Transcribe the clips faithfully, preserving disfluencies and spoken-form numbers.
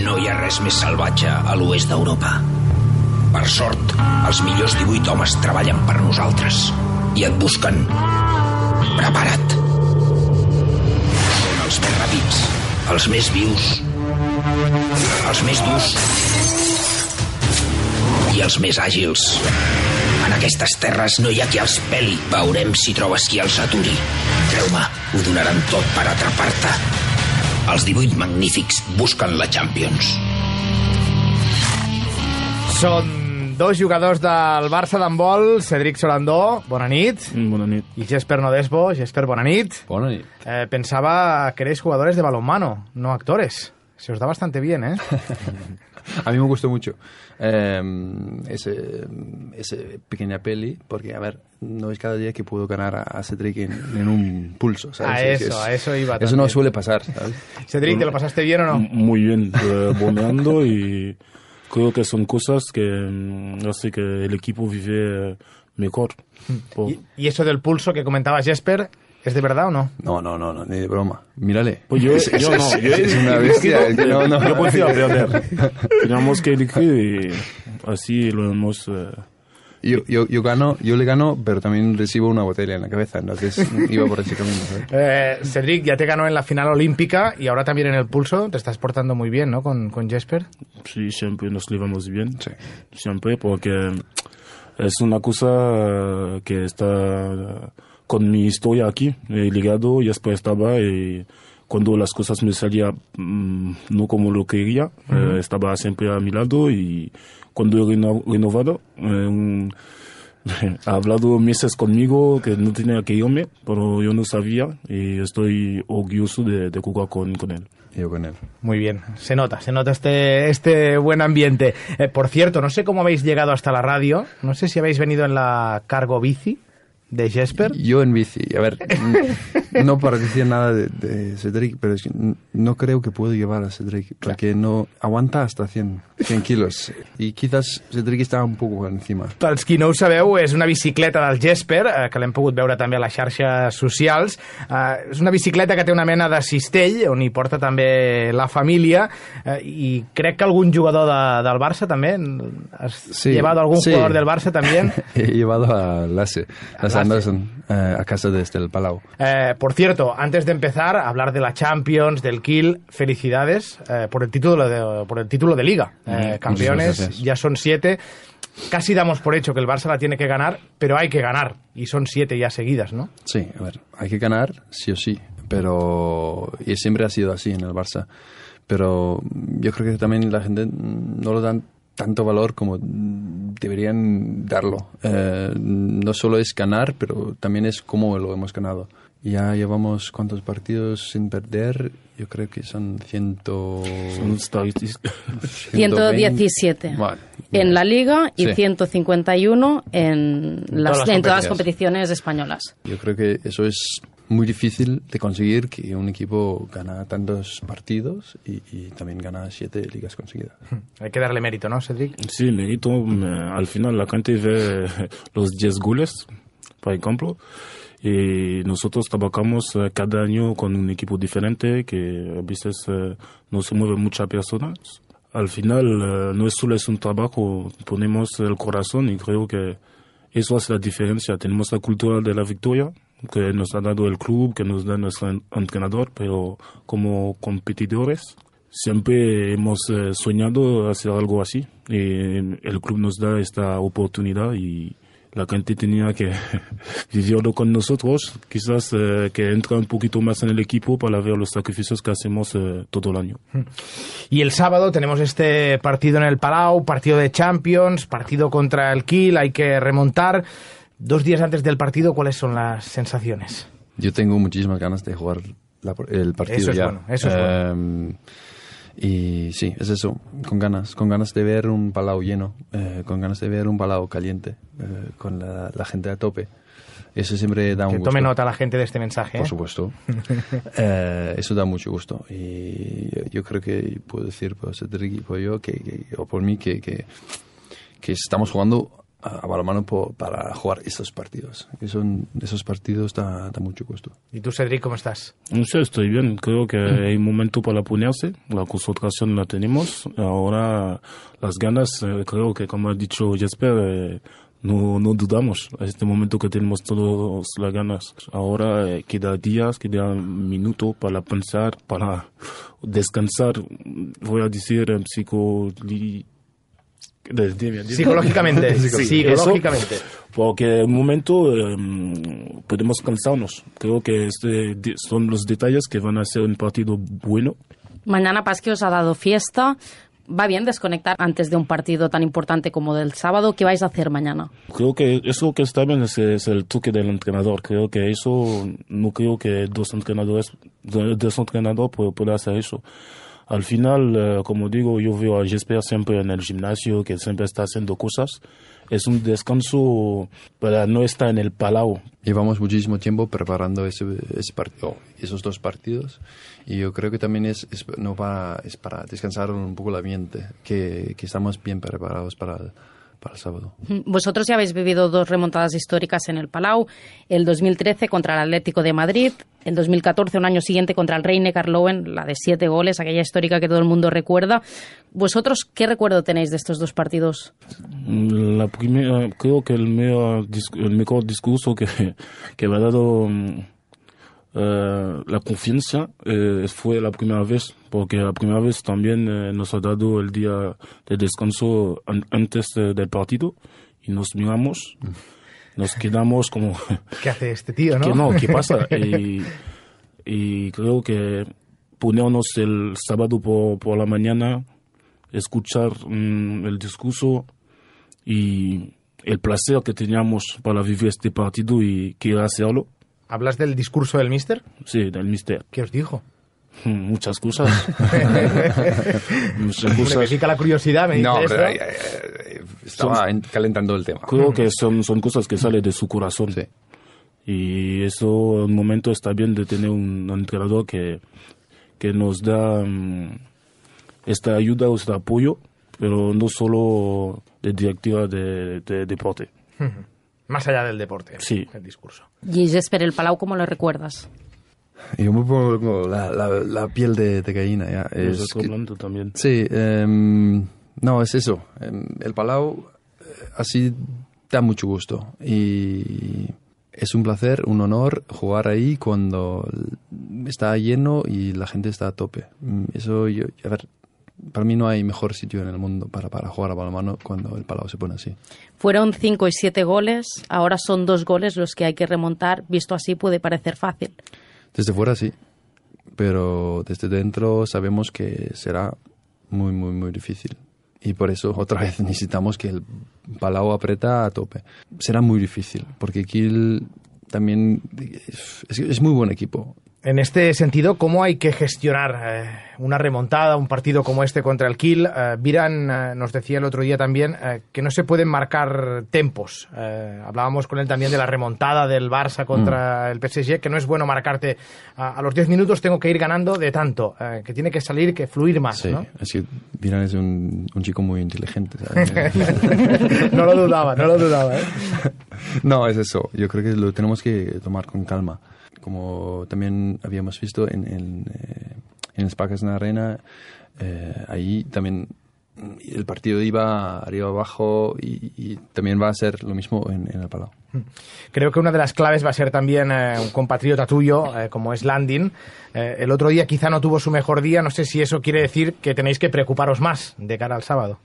No hi ha res més salvatge a l'oest d'Europa. Per sort, els millors divuit homes treballen per nosaltres i et busquen. Prepara't. Són els més ràpids, els més vius, els més durs i els més àgils. En aquestes terres no hi ha qui els peli. Veurem si trobes qui els aturi. Creu-me, ho donaran tot per atrapar-te. Els divuit magnífics busquen la Champions. Són dos jugadors del Barça d'handbol, Cédric Solandó, bona nit. Bona nit. I Jesper Nodesbo. Jesper, bona nit. Bona nit. Eh, pensaba que erais jugadores de balonmano, no actores. Se os da bastante bien, ¿eh? A mí me gustó mucho eh, ese, ese pequeña peli, porque, a ver, no es cada día que puedo ganar a, a Cédric en, en un pulso, ¿sabes? A Es, eso, es, a eso iba Eso también. no suele pasar, ¿sabes? Cédric, ¿te lo pasaste bien o no? Muy bien, eh, boneando y creo que son cosas que mm, hace que el equipo vive eh, mejor. Por- ¿Y, y eso del pulso que comentaba Jesper, ¿es de verdad o no? No, no, no, no, ni de broma. Mírale. Pues yo, es, yo es- no, yo es una bestia. yo, No, no. yo prefiero perder. Teníamos que elegir y así lo hemos... eh, Yo, yo, yo gano, yo le gano, pero también recibo una botella en la cabeza, entonces iba por ese camino, ¿sabes? Eh, Cédric, ya te ganó en la final olímpica y ahora también en el pulso. Te estás portando muy bien, ¿no? Con, con Jesper. sí, siempre nos llevamos bien. Sí. Siempre, porque es una cosa que está con mi historia aquí. He ligado y después estaba y cuando las cosas me salían mm, no como lo quería, eh, estaba siempre a mi lado y cuando he reno- renovado, eh, ha hablado meses conmigo que no tenía que irme, pero yo no sabía y estoy orgulloso de, de jugar con, con él. Yo con él. Muy bien, se nota, se nota este, este buen ambiente. Eh, por cierto, no sé cómo habéis llegado hasta la radio, no sé si habéis venido en la cargo bici de Jesper. Yo en bici, a ver, n- no para decir nada de, de Cédric, pero es que n- no creo que puedo llevar a Cédric, porque no aguanta hasta cien, cien kilos, y quizás Cédric estaba un poco encima. Pels qui no ho sabeu, és una bicicleta del Jesper, eh, que l'hem pogut veure també a les xarxes socials. Eh, és una bicicleta que té una mena de cistell, on hi porta també la família, eh, i crec que algun jugador de, del Barça també, has Sí, llevado algún sí. jugador del Barça también. He llevado a Lasse, a Lasse. Anderson, eh, a casa desde el Palau. Eh, por cierto, antes de empezar a hablar de la Champions, del Kiel, felicidades eh, por el título de, por el título de Liga. Eh, campeones, Muchísimas gracias. ya son siete. Casi damos por hecho que el Barça la tiene que ganar, pero hay que ganar. Y son siete ya seguidas, ¿no? Sí, a ver, hay que ganar, sí o sí, pero... Y siempre ha sido así en el Barça. Pero yo creo que también la gente no lo dan tanto valor como deberían darlo. Eh, no solo es ganar, pero también es cómo lo hemos ganado. Ya llevamos cuántos partidos sin perder, yo creo que son ciento... Son estadísticas. ciento diecisiete Vale. en la Liga y Sí. ciento cincuenta y uno en, las, todas las en todas las competiciones. competiciones españolas. Yo creo que eso es muy difícil de conseguir, que un equipo gana tantos partidos y, y también gana siete ligas conseguidas. Hay que darle mérito, ¿no, Cédric? Sí, mérito. eh, Al final la gente ve los diez goles, por ejemplo, y nosotros trabajamos eh, cada año con un equipo diferente que a veces eh, no se mueven muchas personas. Al final eh, no es solo es un trabajo, ponemos el corazón y creo que eso hace la diferencia. Tenemos la cultura de la victoria que nos ha dado el club, que nos da nuestro en- entrenador, pero como competidores siempre hemos eh, soñado hacer algo así. Y el club nos da esta oportunidad y la gente tenía que vivirlo con nosotros, quizás eh, que entra un poquito más en el equipo para ver los sacrificios que hacemos eh, todo el año. Y el sábado tenemos este partido en el Palau, partido de Champions, partido contra el Kiel, hay que remontar. Dos días antes del partido, ¿cuáles son las sensaciones? Yo tengo muchísimas ganas de jugar la- el partido Eso es ya. bueno, eso es Eh, Y sí, es eso, con ganas, con ganas de ver un Palau lleno, eh, con ganas de ver un Palau caliente, eh, con la, la gente a tope. Eso siempre da un Que gusto. tome nota la gente de este mensaje. ¿eh? Por supuesto. Eh, eso da mucho gusto. Y yo, yo creo que puedo decir por Cédric y por yo, que, que- o por mí, que, que, que estamos jugando a, a balonmano po, para jugar esos partidos. Y son, esos partidos da, da mucho gusto. ¿Y tú, Cedric, cómo estás? No sé, estoy bien. Creo que hay un momento para ponerse. La concentración la tenemos. Ahora las ganas, eh, creo que como ha dicho Jesper, eh, no, no dudamos. A este momento que tenemos todas las ganas. Ahora eh, queda días, queda minutos para pensar, para descansar. Voy a decir en psico... Psicológicamente, sí, psicológicamente. Eso, porque en un momento eh, podemos cansarnos. Creo que este de, son los detalles que van a hacer un partido bueno. Mañana Pasqui os ha dado fiesta. ¿Va bien desconectar antes de un partido tan importante como del sábado? ¿Qué vais a hacer mañana? Creo que eso que está bien es, es el toque del entrenador. Creo que eso, no creo que dos entrenadores, dos entrenadores puedan hacer eso. Al final, eh, como digo, yo veo a Jesper siempre en el gimnasio, que siempre está haciendo cosas. Es un descanso para no estar en el palau. Llevamos muchísimo tiempo preparando ese, ese partido, esos dos partidos, y yo creo que también es, es, no para, es para descansar un poco la mente, que, que estamos bien preparados para el, para el sábado. Vosotros ya habéis vivido dos remontadas históricas en el Palau, el dos mil trece contra el Atlético de Madrid, el dos mil catorce, un año siguiente, contra el Rhein-Neckar Löwen, la de siete goles, aquella histórica que todo el mundo recuerda. ¿Vosotros qué recuerdo tenéis de estos dos partidos? La primera, creo que el mejor, el mejor discurso que, que me ha dado uh, la confianza eh, fue la primera vez, porque la primera vez también eh, nos ha dado el día de descanso an antes de, del partido y nos miramos, nos quedamos como... ¿Qué hace este tío, no? ¿Qué, no, ¿qué pasa? y, y creo que ponernos el sábado por, por la mañana, escuchar um, el discurso y el placer que teníamos para vivir este partido y querer hacerlo. ¿Hablas del discurso del míster? Sí, del míster. ¿Qué os dijo? Muchas cosas. Muchas cosas. Me pica la curiosidad, me No, dice pero esto. eh, eh, estaba son, calentando el tema. Creo que son, son cosas que salen de su corazón. Sí. Y eso, en un momento, está bien de tener un entrenador que, que nos da um, esta ayuda o este apoyo, pero no solo de directiva de, de deporte. Más allá del deporte, sí. El discurso. Y Jesper, el Palau, ¿cómo lo recuerdas? Yo me pongo la, la, la piel de, de gallina. Ya. Es Es que, que, también. Sí, um, no, es eso. Um, el Palau así da mucho gusto. Y es un placer, un honor jugar ahí cuando está lleno y la gente está a tope. Eso, yo, a ver, para mí no hay mejor sitio en el mundo para, para jugar a balonmano cuando el Palau se pone así. Fueron cinco y siete goles, ahora son dos goles los que hay que remontar. Visto así puede parecer fácil. Desde fuera sí, pero desde dentro sabemos que será muy, muy, muy difícil. Y por eso otra vez necesitamos que el Palau aprieta a tope. Será muy difícil, porque Kiel también es, es muy buen equipo. En este sentido, ¿cómo hay que gestionar eh, una remontada, un partido como este contra el Kiel? Eh, Viran eh, nos decía el otro día también eh, que no se pueden marcar tempos. Eh, hablábamos con él también de la remontada del Barça contra mm. el P S G, que no es bueno marcarte a, a los diez minutos tengo que ir ganando de tanto, eh, que tiene que salir, que fluir más. Sí, ¿no? Es que Viran es un, un chico muy inteligente, ¿sabes? No lo dudaba, no lo dudaba. ¿eh? No, es eso. Yo creo que lo tenemos que tomar con calma. Como también habíamos visto en, en, eh, en el Sparkassen Arena, eh, ahí también el partido iba arriba abajo y, y también va a ser lo mismo en, en el Palau. Creo que una de las claves va a ser también eh, un compatriota tuyo, eh, como es Landin. Eh, el otro día quizá no tuvo su mejor día, no sé si eso quiere decir que tenéis que preocuparos más de cara al sábado.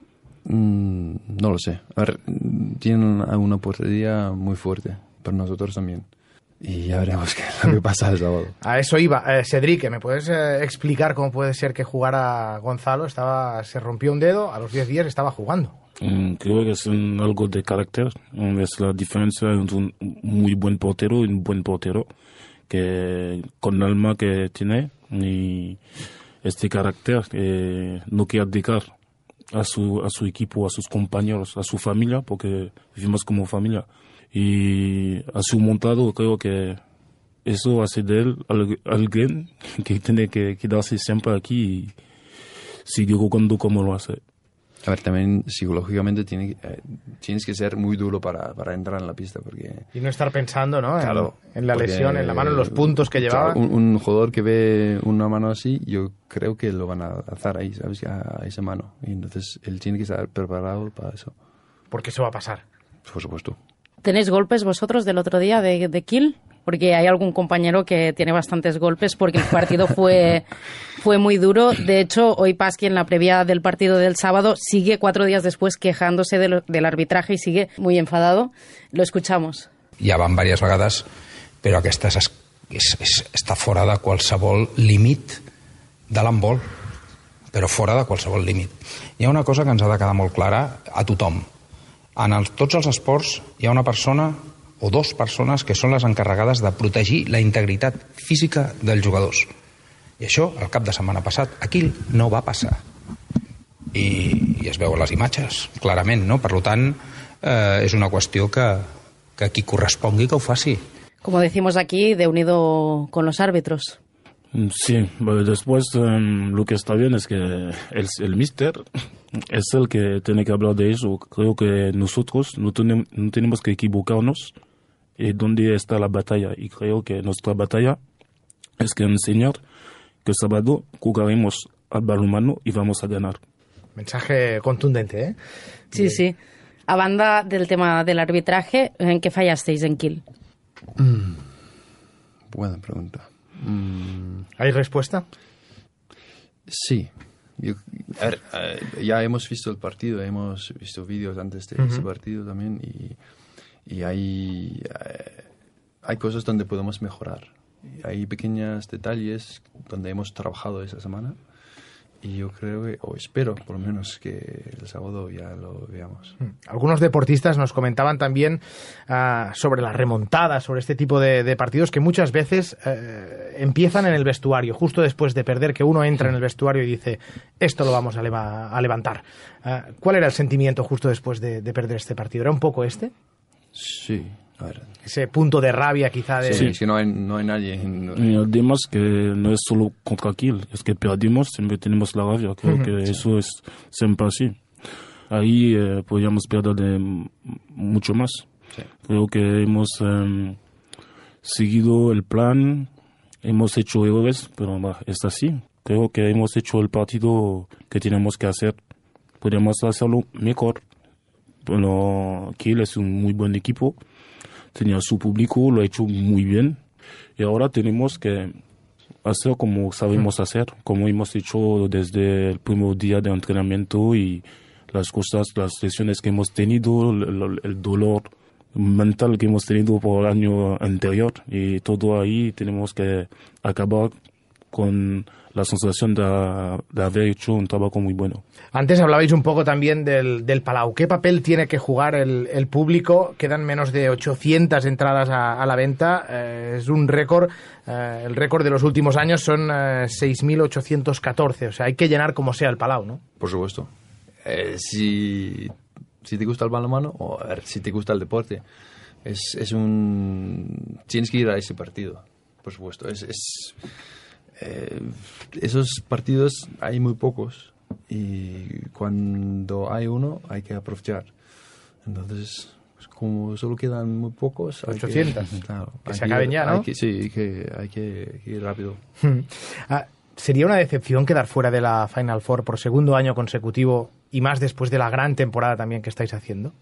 Mm, no lo sé. A ver, tienen una portería muy fuerte, pero nosotros también. Y ya veremos qué es lo que pasa el sábado. A eso iba. Eh, Cedric, ¿me puedes eh, explicar cómo puede ser que jugara Gonzalo? Estaba, se rompió un dedo, a los diez días estaba jugando. Mm, creo que es un, algo de carácter. Es la diferencia entre un muy buen portero y un buen portero, que con el alma que tiene y este carácter que no quiere dedicar a su, a su equipo, a sus compañeros, a su familia, porque vivimos como familia. Y a su montado creo que eso hace de él alguien que tiene que quedarse siempre aquí y seguir jugando como lo hace. A ver, también psicológicamente tiene, eh, tienes que ser muy duro para, para entrar en la pista. Porque, y no estar pensando, ¿no? Claro, en, en la porque, lesión, en la mano, en los puntos que llevaba. Claro, un, un jugador que ve una mano así, yo creo que lo van a alzar ahí, ¿sabes? A, a esa mano. Y entonces él tiene que estar preparado para eso. Porque eso va a pasar. Por supuesto. ¿Tenéis golpes vosotros del otro día de, de Kiel? Porque hay algún compañero que tiene bastantes golpes porque el partido fue, fue muy duro. De hecho, hoy Pasqui, en la previa del partido del sábado, sigue cuatro días después quejándose de lo, del arbitraje y sigue muy enfadado. Lo escuchamos. Ja van diverses vegades, però aquesta és, és, és, està fora de qualsevol límit de l'handbol, però fora de qualsevol límit. Hi ha una cosa que ens ha de quedar molt clara a tothom. En els, tots els esports hi ha una persona o dos persones que són les encarregades de protegir la integritat física dels jugadors. I això, el cap de setmana passat, aquí no va passar. I, i es veuen les imatges, clarament, no? Per tant, eh, és una qüestió que, que qui correspongui que ho faci. Como decimos aquí, de unido con los árbitros. Sí, pero después um, lo que está bien es que el, el míster es el que tiene que hablar de eso. Creo que nosotros no, tenemos, no tenemos que equivocarnos y dónde está la batalla. Y creo que nuestra batalla es que enseñar que sábado jugaremos al balonmano y vamos a ganar. Mensaje contundente, ¿eh? Sí, de... sí. A banda del tema del arbitraje, ¿en qué fallasteis en Kiel? Mm, buena pregunta. Mm. ¿Hay respuesta? Sí. Yo, a ver, uh, ya hemos visto el partido, hemos visto vídeos antes de uh-huh. ese partido también y, y hay, uh, hay cosas donde podemos mejorar. Hay pequeños detalles donde hemos trabajado esa semana y yo creo que, o espero por lo menos, que el sábado ya lo veamos. Algunos deportistas nos comentaban también uh, sobre la remontada, sobre este tipo de, de partidos que muchas veces uh, empiezan en el vestuario, justo después de perder, que uno entra en el vestuario y dice, esto lo vamos a, leva- a levantar. Uh, ¿Cuál era el sentimiento justo después de, de perder este partido? ¿Era un poco este? Sí. A ver. Ese punto de rabia quizá de... Sí, es que no hay, no hay nadie. En... Y además que no es solo contra Kiel, es que perdimos, siempre tenemos la rabia. Creo uh-huh. que sí. Eso es siempre así. Ahí eh, podríamos perder de mucho más. Sí. Creo que hemos eh, seguido el plan, hemos hecho errores, pero bah, es así. Creo que hemos hecho el partido que tenemos que hacer. Podríamos hacerlo mejor. Bueno, Kiel es un muy buen equipo. Tenía su público, lo ha hecho muy bien y ahora tenemos que hacer como sabemos hacer, como hemos hecho desde el primer día de entrenamiento y las cosas, las lesiones que hemos tenido, el, el dolor mental que hemos tenido por el año anterior y todo ahí tenemos que acabar con la sensación de, de haber hecho un trabajo muy bueno. Antes hablabais un poco también del, del Palau. ¿Qué papel tiene que jugar el, el público? Quedan menos de ochocientas entradas a, a la venta. Eh, es un récord. Eh, el récord de los últimos años son eh, seis mil ochocientos catorce. O sea, hay que llenar como sea el Palau, ¿no? Por supuesto. Eh, si, si te gusta el balonmano o a ver, si te gusta el deporte, es, es un... tienes que ir a ese partido, por supuesto. Es... es Eh, esos partidos hay muy pocos y cuando hay uno hay que aprovechar. Entonces, pues como solo quedan muy pocos, ochocientas, que, claro, que se acaben ya, ¿no? Hay que, sí, que hay que, que ir rápido. ah, ¿Sería una decepción quedar fuera de la Final Four por segundo año consecutivo y más después de la gran temporada también que estáis haciendo?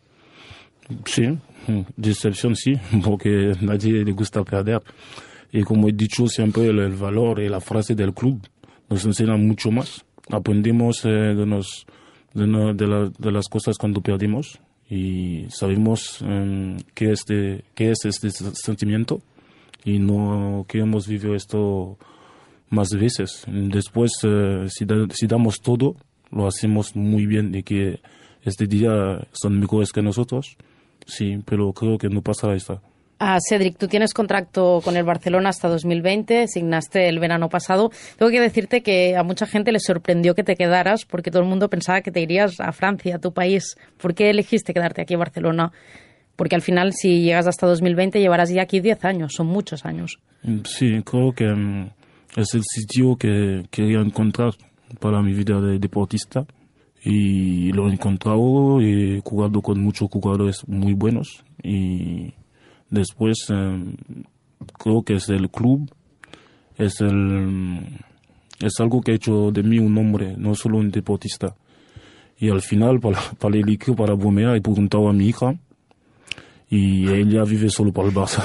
Sí, decepción sí, porque a nadie le gusta perder. Y como he dicho siempre, el, el valor y la frase del club nos enseñan mucho más. Aprendimos eh, de, nos, de, no, de, la, de las cosas cuando perdimos y sabemos eh, qué, es de, qué es este sentimiento y no queremos vivir esto más veces. Después, eh, si, da, si damos todo, lo hacemos muy bien y que este día son mejores que nosotros, sí, pero creo que no pasará esta. Ah, Cédric, tú tienes contrato con el Barcelona hasta dos mil veinte, signaste el verano pasado. Tengo que decirte que a mucha gente le sorprendió que te quedaras porque todo el mundo pensaba que te irías a Francia, a tu país. ¿Por qué elegiste quedarte aquí en Barcelona? Porque al final, si llegas hasta dos mil veinte, llevarás ya aquí diez años, son muchos años. Sí, creo que um, es el sitio que quería encontrar para mi vida de deportista y lo he encontrado, he jugado con muchos jugadores muy buenos y después eh, creo que es el club, es el es algo que ha hecho de mí un hombre, no solo un deportista. Y al final, para, para el equipo, para Bomea, he preguntado a mi hija y ella vive solo para el Barça.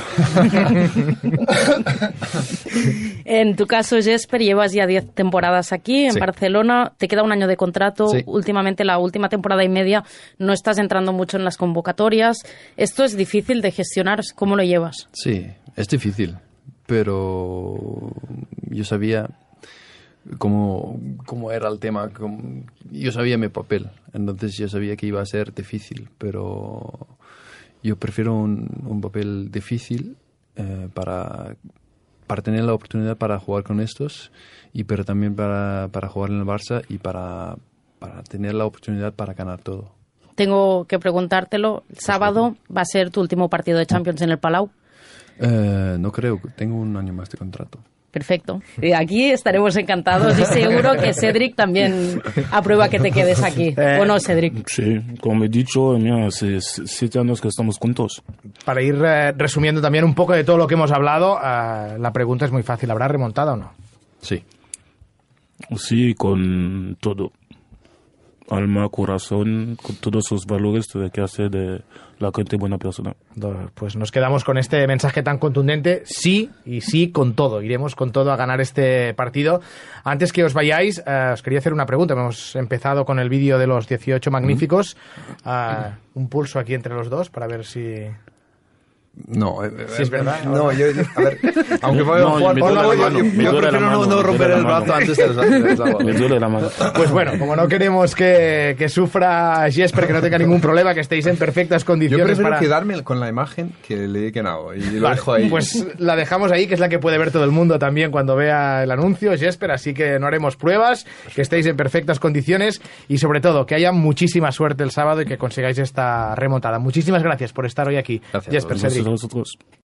En tu caso, Jesper, llevas ya diez temporadas aquí, en Sí. Barcelona, te queda un año de contrato, Sí. últimamente la última temporada y media no estás entrando mucho en las convocatorias. ¿Esto es difícil de gestionar? ¿Cómo lo llevas? Sí, es difícil, pero yo sabía cómo, cómo era el tema, cómo- yo sabía mi papel, entonces yo sabía que iba a ser difícil, pero yo prefiero un, un papel difícil eh, para, para tener la oportunidad para jugar con estos, y pero también para, para jugar en el Barça y para, para tener la oportunidad para ganar todo. Tengo que preguntártelo. El sábado va a ser tu último partido de Champions en el Palau. Eh, no creo, tengo un año más de contrato. Perfecto. Y aquí estaremos encantados y seguro que Cédric también aprueba que te quedes aquí. ¿O no, Cédric? Sí, como he dicho, mira, hace siete años que estamos juntos. Para ir eh, resumiendo también un poco de todo lo que hemos hablado, eh, la pregunta es muy fácil. ¿Habrá remontada o no? Sí. Sí, con todo. Alma, corazón, con todos esos valores que hace de la gente buena persona. Do- Pues nos quedamos con este mensaje tan contundente. Sí, y sí con todo. Iremos con todo a ganar este partido. Antes que os vayáis, eh, os quería hacer una pregunta. Hemos empezado con el vídeo de los dieciocho magníficos. Eh, un pulso aquí entre los dos para ver si... No, eh, Sí, es verdad. No, yo, yo- a ver, aunque voy a No, jugar me por duele la la yo, mano, yo, me yo duele la prefiero no, mano, no me romper duele el la brazo mano. antes de las de las aguas. Me duele la mano. Pues bueno, como no queremos que, que sufra Jesper, que no tenga ningún problema, que estéis en perfectas Yo condiciones prefiero para... quedarme con la imagen que le he ganado y lo Vale, dejo ahí. pues la dejamos ahí, que es la que puede ver todo el mundo también cuando vea el anuncio, Jesper, así que no haremos pruebas, que estéis en perfectas condiciones y sobre todo que haya muchísima suerte el sábado y que consigáis esta remontada. Muchísimas gracias por estar hoy aquí, Gracias a Jesper, vosotros. Cédric. Gracias a vosotros.